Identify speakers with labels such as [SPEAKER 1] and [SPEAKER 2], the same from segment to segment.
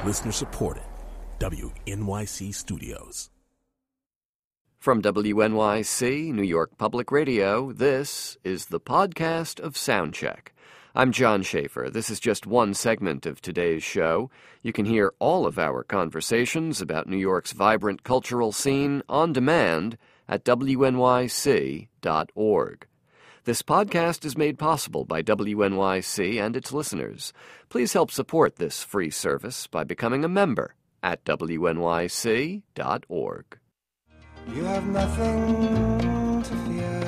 [SPEAKER 1] Listener supported. WNYC Studios.
[SPEAKER 2] From WNYC, New York Public Radio, this is the podcast of Soundcheck. I'm John Schaefer. This is just one segment of today's show. You can hear all of our conversations about New York's vibrant cultural scene on demand at WNYC.org. This podcast is made possible by WNYC and its listeners. Please help support this free service by becoming a member at WNYC.org.
[SPEAKER 3] You have nothing to fear,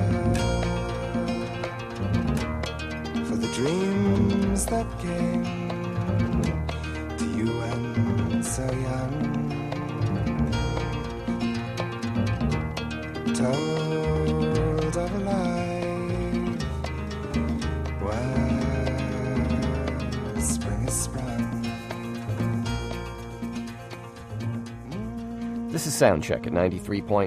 [SPEAKER 3] for the dreams that came to you when so young, told of a life where spring is sprung.
[SPEAKER 2] This is Soundcheck at 93.9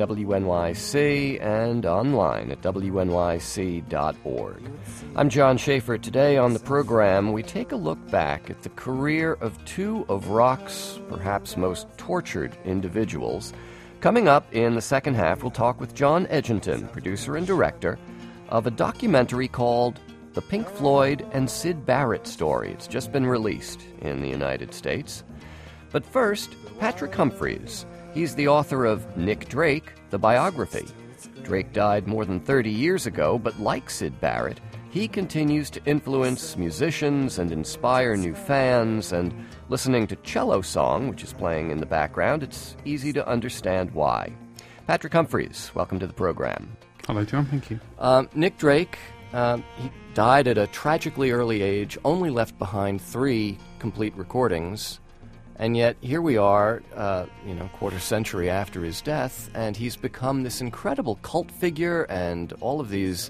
[SPEAKER 2] WNYC and online at WNYC.org. I'm John Schaefer. Today on the program, we take a look back at the career of two of rock's perhaps most tortured individuals. Coming up in the second half, we'll talk with John Edginton, producer and director, of a documentary called The Pink Floyd and Syd Barrett Story. It's just been released in the United States. But first, Patrick Humphreys. He's the author of Nick Drake, the biography. Drake died more than 30 years ago, but like Syd Barrett, he continues to influence musicians and inspire new fans, and listening to Cello Song, which is playing in the background, it's easy to understand why. Patrick Humphreys, welcome to the program.
[SPEAKER 4] Hello, John. Thank you.
[SPEAKER 2] Nick Drake, he died at a tragically early age, only left behind 3 complete recordings. And yet, here we are, quarter century after his death, and he's become this incredible cult figure, and all of these,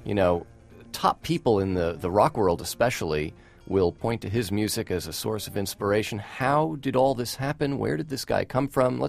[SPEAKER 2] top people in the rock world especially will point to his music as a source of inspiration. How did all this happen? Where did this guy come from?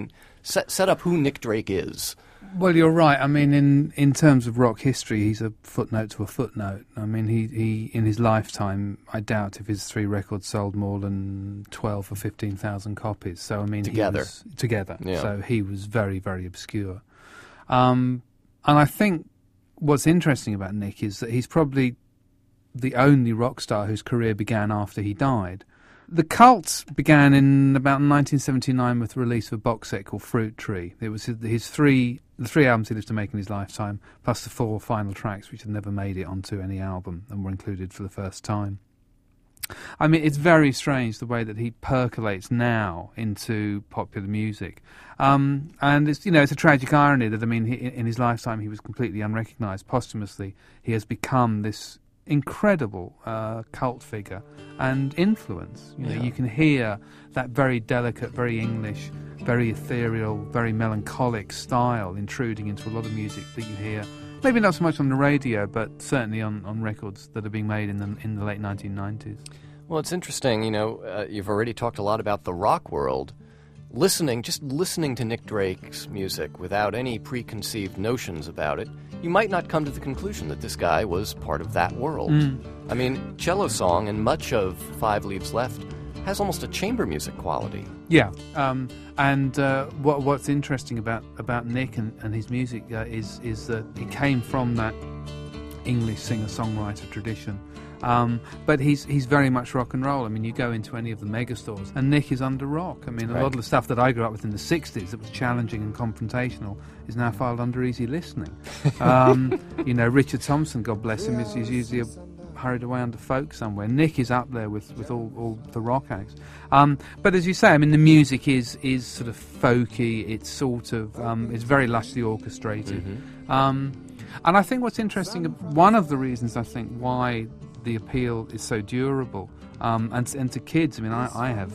[SPEAKER 2] Set up who Nick Drake is.
[SPEAKER 4] Well, you're right. I mean, in terms of rock history, he's a footnote to a footnote. I mean, he in his lifetime, I doubt if his 3 records sold more than 12 or 15,000 copies. So, I mean,
[SPEAKER 2] together. Yeah.
[SPEAKER 4] So he was very, very obscure. And I think what's interesting about Nick is that he's probably the only rock star whose career began after he died. The cult began in about 1979 with the release of a box set called Fruit Tree. It was the 3 albums he lived to make in his lifetime, plus the 4 final tracks which had never made it onto any album and were included for the first time. I mean, it's very strange the way that he percolates now into popular music. And it's a tragic irony that, in his lifetime he was completely unrecognised. Posthumously, he has become this incredible cult figure and influence. You can hear that very delicate, very English, very ethereal, very melancholic style intruding into a lot of music that you hear, maybe not so much on the radio, but certainly on records that are being made in the late 1990s.
[SPEAKER 2] Well, it's interesting, you've already talked a lot about the rock world. Just listening to Nick Drake's music without any preconceived notions about it, you might not come to the conclusion that this guy was part of that world. I mean, Cello Song and much of Five Leaves Left has almost a chamber music quality.
[SPEAKER 4] Yeah, and what's interesting about Nick and his music is that he came from that English singer-songwriter tradition. But he's very much rock and roll. I mean, you go into any of the megastores, and Nick is under rock. I mean, a lot of the stuff that I grew up with in the 60s that was challenging and confrontational is now filed under easy listening. Richard Thompson, God bless him, is usually hurried away under folk somewhere. Nick is up there with all the rock acts. But as you say, I mean, the music is sort of folky. It's sort of it's very lushly orchestrated. And I think what's interesting, one of the reasons I think why the appeal is so durable, and to kids. I mean, I have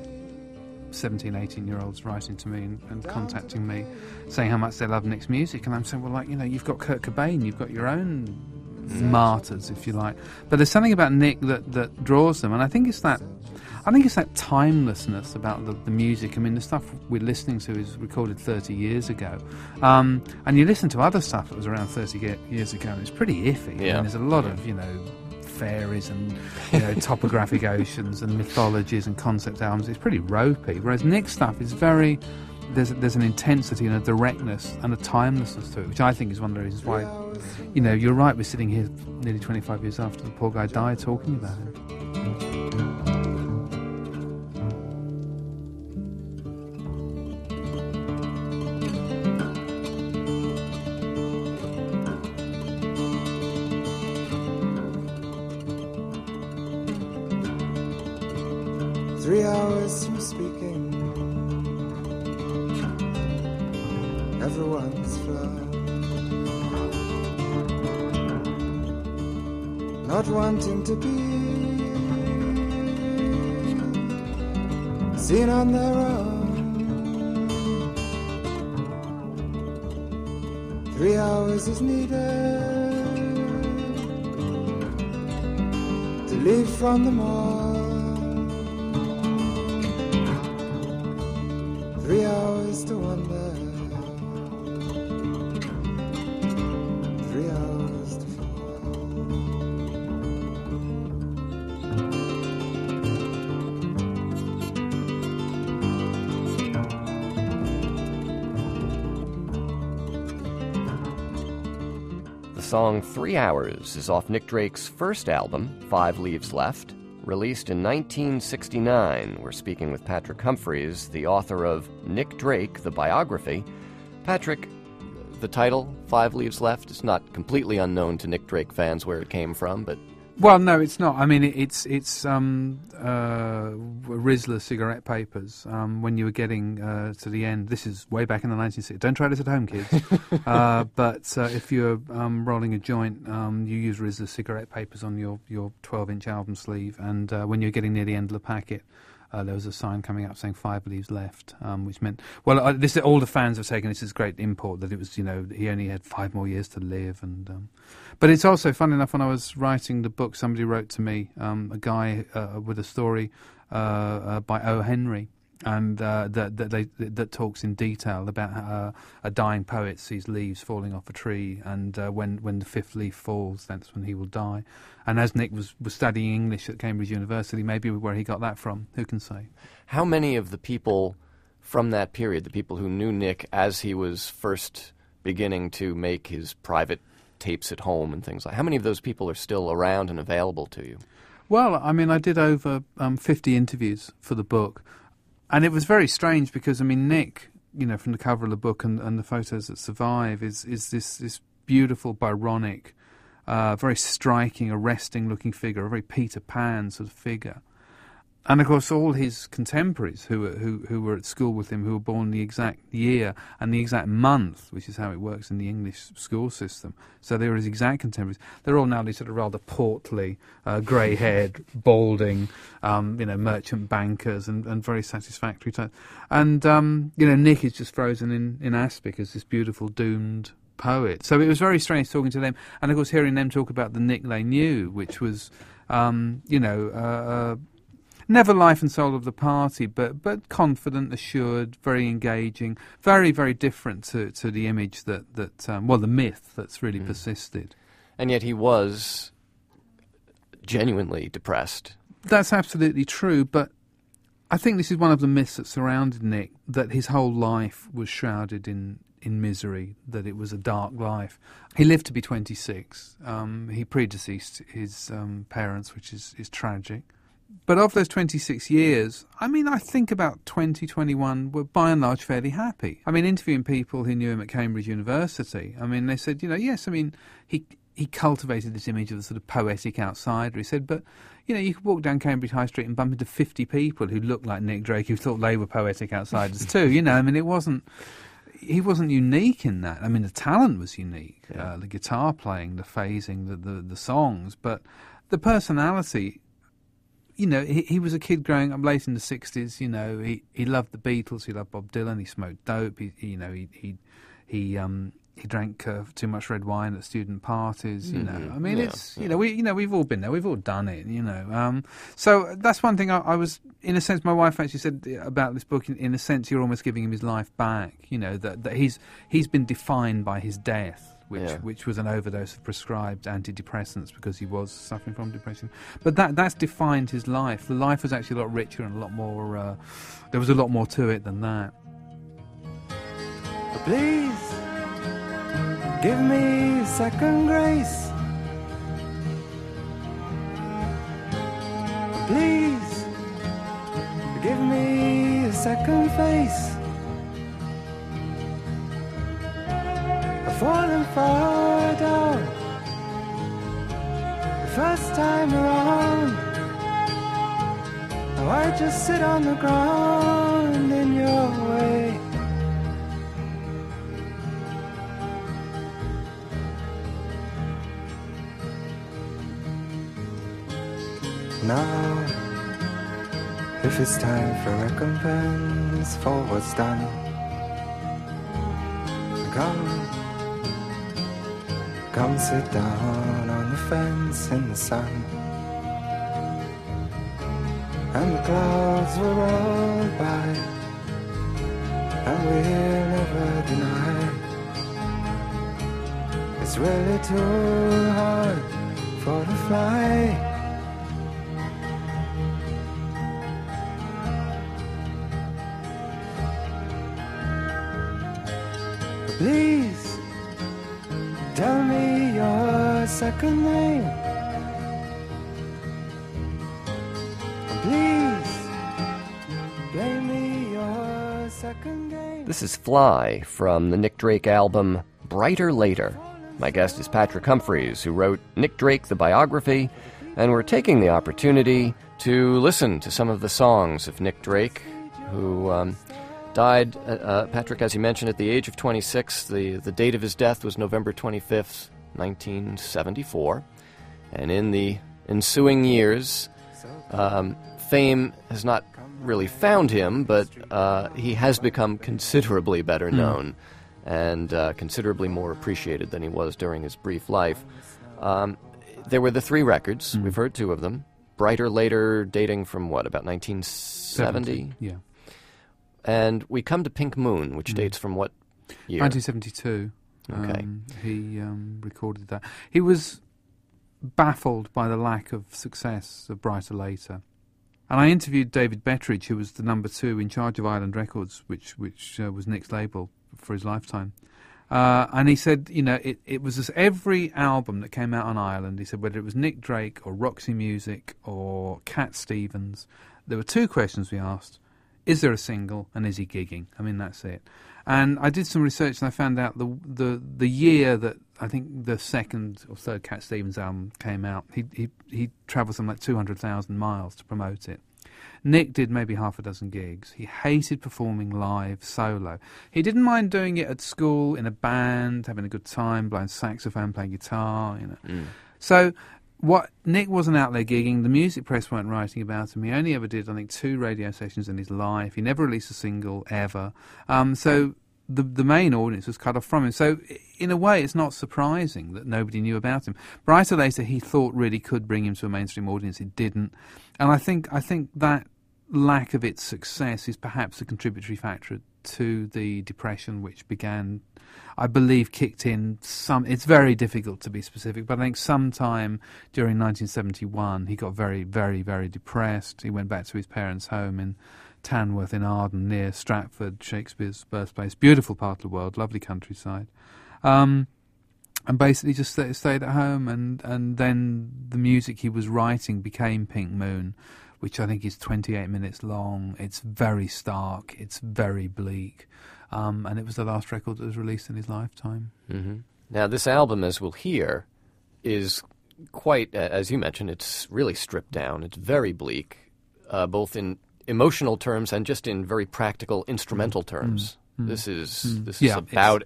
[SPEAKER 4] 17, 18-year-olds writing to me and contacting me, saying how much they love Nick's music, and I'm saying, well, you've got Kurt Cobain, you've got your own martyrs, if you like, but there's something about Nick that draws them, and I think it's that timelessness about the music. I mean, the stuff we're listening to is recorded 30 years ago, and you listen to other stuff that was around 30 years ago, and it's pretty iffy.
[SPEAKER 2] Yeah.
[SPEAKER 4] I mean, there's a lot of fairies and topographic oceans and mythologies and concept albums. It's pretty ropey. Whereas Nick's stuff is very... There's an intensity and a directness and a timelessness to it, which I think is one of the reasons why, you're right, we're sitting here nearly 25 years after the poor guy died talking about him.
[SPEAKER 3] 3 hours from speaking, everyone's flown, not wanting to be seen on their own. 3 hours is needed to leave from the mall. 3 hours to wonder, 3 hours to fall.
[SPEAKER 2] The song 3 Hours is off Nick Drake's first album, 5 Leaves Left. Released in 1969, we're speaking with Patrick Humphreys, the author of Nick Drake, the biography. Patrick, the title, 5 Leaves Left, is not completely unknown to Nick Drake fans where it came from, but...
[SPEAKER 4] Well, no, it's not. I mean, it's Rizla cigarette papers. When you were getting to the end, this is way back in the 1960s. Don't try this at home, kids. But if you're rolling a joint, you use Rizla cigarette papers on your 12-inch album sleeve. And when you're getting near the end of the packet, there was a sign coming up saying 5 leaves left, which meant, well, this all the fans have taken this as great import that it was, he only had 5 more years to live. And but it's also fun enough, when I was writing the book, somebody wrote to me, a guy with a story by O. Henry, and that talks in detail about a dying poet sees leaves falling off a tree, and when the 5th leaf falls, that's when he will die. And as Nick was studying English at Cambridge University, maybe where he got that from, who can say?
[SPEAKER 2] How many of the people from that period, the people who knew Nick as he was first beginning to make his private tapes at home and things like, how many of those people are still around and available to you?
[SPEAKER 4] Well, I mean, I did over 50 interviews for the book, and it was very strange because, I mean, Nick, from the cover of the book and the photos that survive, is this beautiful, Byronic, very striking, arresting-looking figure, a very Peter Pan sort of figure. And, of course, all his contemporaries who were at school with him, who were born the exact year and the exact month, which is how it works in the English school system. So they were his exact contemporaries. They're all now these sort of rather portly, grey-haired, balding, merchant bankers and very satisfactory types. And, Nick is just frozen in aspic as this beautiful, doomed poet. So it was very strange talking to them. And, of course, hearing them talk about the Nick they knew, which was, never life and soul of the party, but confident, assured, very engaging, very, very different to the image the myth that's really persisted.
[SPEAKER 2] And yet he was genuinely depressed.
[SPEAKER 4] That's absolutely true, but I think this is one of the myths that surrounded Nick, that his whole life was shrouded in misery, that it was a dark life. He lived to be 26. He predeceased his parents, which is tragic. But of those 26 years, I mean, I think about 20, 21 were by and large fairly happy. I mean, interviewing people who knew him at Cambridge University, I mean, they said, yes, I mean, he cultivated this image of a sort of poetic outsider. He said, but, you could walk down Cambridge High Street and bump into 50 people who looked like Nick Drake, who thought they were poetic outsiders too. I mean, he wasn't unique in that. I mean, the talent was unique, the guitar playing, the phrasing, the songs, but the personality... he was a kid growing up late in the 60s. He loved the Beatles. He loved Bob Dylan. He smoked dope. He drank too much red wine at student parties. I mean, it's we've all been there. We've all done it. So that's one thing. I was, in a sense, my wife actually said about this book. In a sense, you're almost giving him his life back. That he's been defined by his death, which was an overdose of prescribed antidepressants because he was suffering from depression. But that's defined his life. The life was actually a lot richer and a lot more. There was a lot more to it than that.
[SPEAKER 3] Please give me second grace. Please give me a second face. I've fallen far down the first time around. Now I just sit on the ground in your way. Now, if it's time for recompense for what's done, come sit down on the fence in the sun. And the clouds will roll by, and we'll never deny it's really too hard for to fly. Please tell me your second name. Please play me your second game.
[SPEAKER 2] This is Fly from the Nick Drake album Brighter Later. My guest is Patrick Humphreys, who wrote Nick Drake the Biography, and we're taking the opportunity to listen to some of the songs of Nick Drake, who died, Patrick, as you mentioned, at the age of 26. The date of his death was November 25th, 1974. And in the ensuing years, fame has not really found him, but he has become considerably better known and considerably more appreciated than he was during his brief life. There were the three records. We've heard two of them. Brighter Later, dating from what, about 1970?
[SPEAKER 4] Yeah.
[SPEAKER 2] And we come to Pink Moon, which dates from what year?
[SPEAKER 4] 1972.
[SPEAKER 2] Okay.
[SPEAKER 4] He recorded that. He was baffled by the lack of success of Brighter Later. And I interviewed David Betteridge, who was the number 2 in charge of Island Records, which was Nick's label for his lifetime. And he said, it was just every album that came out on Island, he said, whether it was Nick Drake or Roxy Music or Cat Stevens, there were 2 questions we asked. Is there a single, and is he gigging? I mean, that's it. And I did some research, and I found out the year that I think the second or third Cat Stevens album came out, he travelled something like 200,000 miles to promote it. Nick did maybe half a dozen gigs. He hated performing live solo. He didn't mind doing it at school, in a band, having a good time, blowing saxophone, playing guitar, So what Nick wasn't out there gigging. The music press weren't writing about him. He only ever did, I think, 2 radio sessions in his life. He never released a single ever. So the main audience was cut off from him. So in a way, it's not surprising that nobody knew about him. Brighter Later, he thought really could bring him to a mainstream audience. It didn't, and I think that lack of its success is perhaps a contributory factor to the depression, which began, I believe, kicked in it's very difficult to be specific, but I think sometime during 1971 he got very, very, very depressed. He went back to his parents' home in Tanworth in Arden, near Stratford, Shakespeare's birthplace. Beautiful part of the world, lovely countryside. And basically just stayed at home, and then the music he was writing became Pink Moon, which I think is 28 minutes long. It's very stark, it's very bleak. And it was the last record that was released in his lifetime.
[SPEAKER 2] Mm-hmm. Now, this album, as we'll hear, is quite, as you mentioned, it's really stripped down. It's very bleak, both in emotional terms and just in very practical instrumental terms. This is about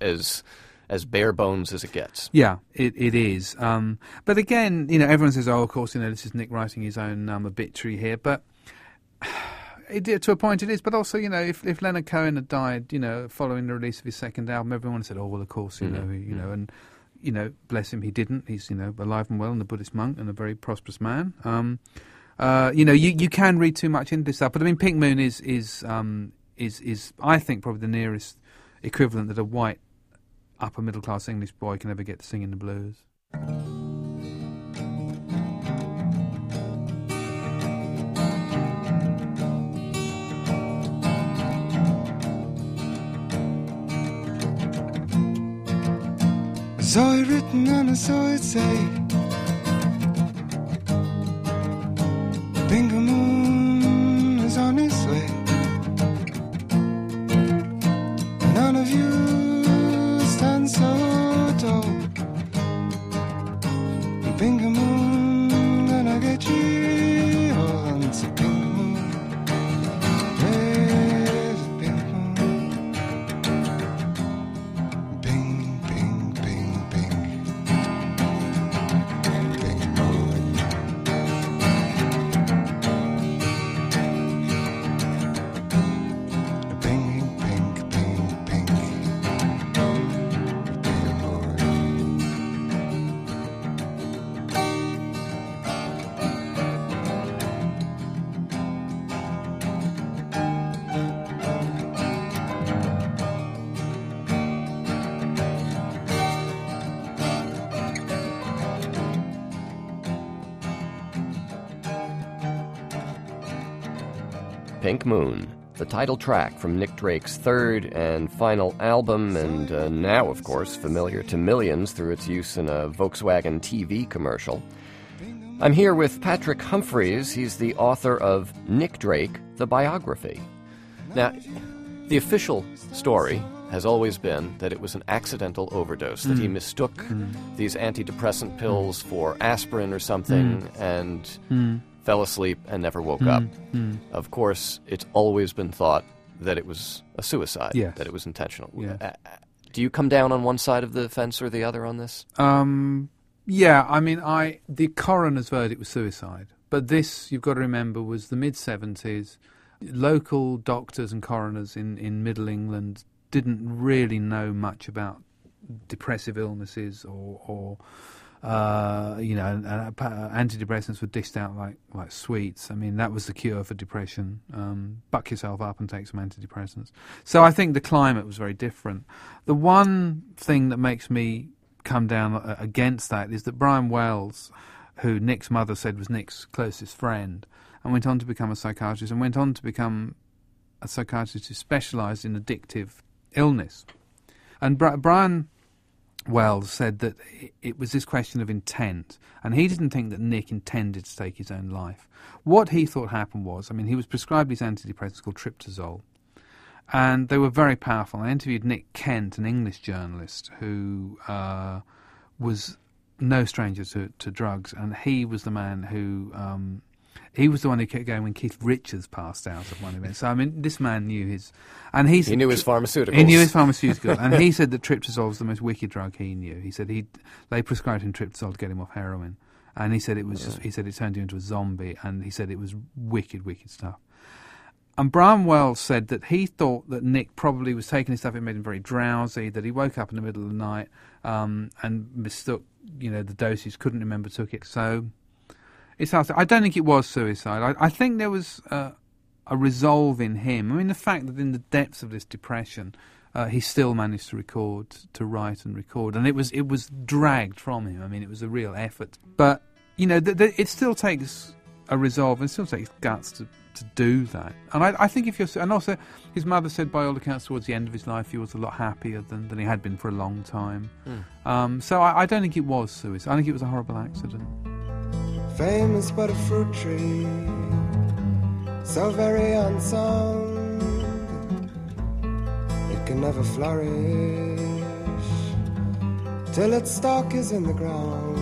[SPEAKER 2] as bare bones as it gets.
[SPEAKER 4] Yeah, it is. But again, everyone says, "Oh, of course, this is Nick writing his own obituary here." But to a point, it is. But also, if Leonard Cohen had died, following the release of his second album, everyone said, "Oh, well, of course, and bless him, he didn't. He's alive and well, and a Buddhist monk, and a very prosperous man." You can read too much into this stuff. But I mean, Pink Moon is I think probably the nearest equivalent that a white upper middle class English boy can ever get to singing the blues.
[SPEAKER 3] I saw it written and I saw it say, Bingo Moon is on its way. None of you stand so tall. Bingo Moon, gonna get you all onto Bingo Moon. There's a Bingo Moon. Bing, bing, bing, bing. Bingo Moon. Bing, bing, bing, bing. Bingo Moon.
[SPEAKER 2] Pink Moon, the title track from Nick Drake's third and final album, and now, of course, familiar to millions through its use in a Volkswagen TV commercial. I'm here with Patrick Humphreys. He's the author of Nick Drake, the biography. Now, the official story has always been that it was an accidental overdose, that he mistook these antidepressant pills for aspirin or something and fell asleep and never woke up. Of course, it's always been thought that it was a suicide,
[SPEAKER 4] Yes.
[SPEAKER 2] that it was intentional.
[SPEAKER 4] Yes.
[SPEAKER 2] Do you come down on one side of the fence or the other on this?
[SPEAKER 4] Yeah, I mean, the coroner's verdict was suicide. But this, you've got to remember, was the mid-70s. Local doctors and coroners in Middle England didn't really know much about depressive illnesses or antidepressants were dished out like sweets. I mean, that was the cure for depression. Buck yourself up and take some antidepressants. So I think the climate was very different. The one thing that makes me come down against that is that Brian Wells, who Nick's mother said was Nick's closest friend, and went on to become a psychiatrist, and went on to become a psychiatrist who specialised in addictive illness. And Brian Wells said that it was this question of intent, and he didn't think that Nick intended to take his own life. What he thought happened was, I mean, he was prescribed these antidepressants called Triptazole, and they were very powerful. I interviewed Nick Kent, an English journalist who was no stranger to drugs, and he was the man who... he was the one who kept going when Keith Richards passed out at one event. So, I mean, this man knew his... And he
[SPEAKER 2] knew his pharmaceuticals.
[SPEAKER 4] He knew his pharmaceuticals. And he said that Triptazole was the most wicked drug he knew. He said they prescribed him Triptazole to get him off heroin. And he said it was he said it turned you into a zombie. And he said it was wicked, wicked stuff. And Brian Wells said that he thought that Nick probably was taking his stuff, it made him very drowsy, that he woke up in the middle of the night and mistook, the dosage, couldn't remember, took it. So... it's hard to, I don't think it was suicide. I think there was a resolve in him. I mean, the fact that in the depths of this depression, he still managed to write and record, and it was dragged from him. I mean, it was a real effort. But it still takes a resolve, and it still takes guts to do that. And I think if you're, and also his mother said, by all accounts, towards the end of his life, he was a lot happier than he had been for a long time. So I don't think it was suicide. I think it was a horrible accident.
[SPEAKER 3] Famous but a fruit tree, so very unsound, it can never flourish till its stalk is in the ground.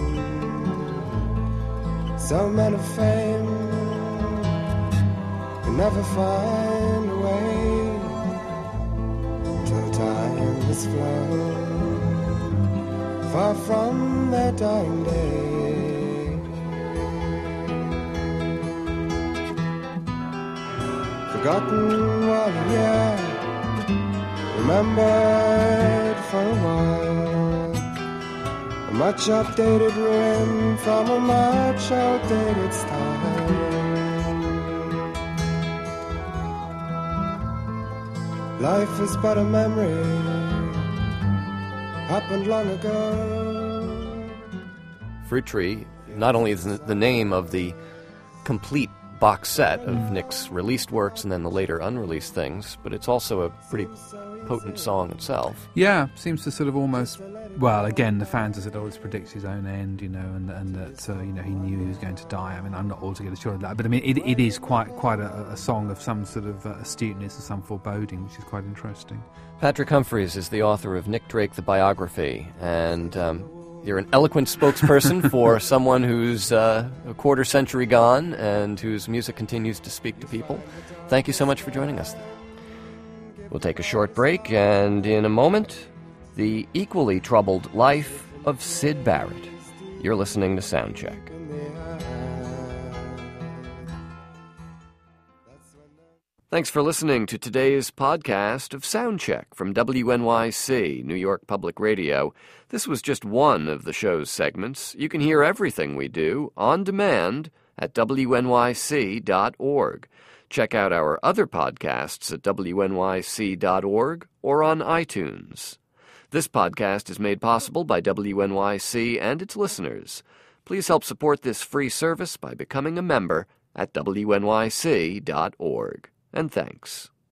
[SPEAKER 3] So men of fame can never find a way till time is flown far from their dying day. Forgotten while a year, remembered for a while. A much updated ruin from a much outdated style. Life is but a memory, happened long ago.
[SPEAKER 2] Fruit Tree not only is the name of the complete box set of Nick's released works and then the later unreleased things, but it's also a pretty potent song itself.
[SPEAKER 4] Yeah, seems to sort of almost, well, again, the fans have said always predicts his own end, and that he knew he was going to die. I mean, I'm not altogether sure of that, but I mean, it is quite a song of some sort of astuteness and some foreboding, which is quite interesting.
[SPEAKER 2] Patrick Humphreys is the author of Nick Drake, the biography, and you're an eloquent spokesperson for someone who's a quarter century gone and whose music continues to speak to people. Thank you so much for joining us. We'll take a short break, and in a moment, the equally troubled life of Syd Barrett. You're listening to Soundcheck. Thanks for listening to today's podcast of Soundcheck from WNYC, New York Public Radio. This was just one of the show's segments. You can hear everything we do on demand at WNYC.org. Check out our other podcasts at WNYC.org or on iTunes. This podcast is made possible by WNYC and its listeners. Please help support this free service by becoming a member at WNYC.org. And thanks.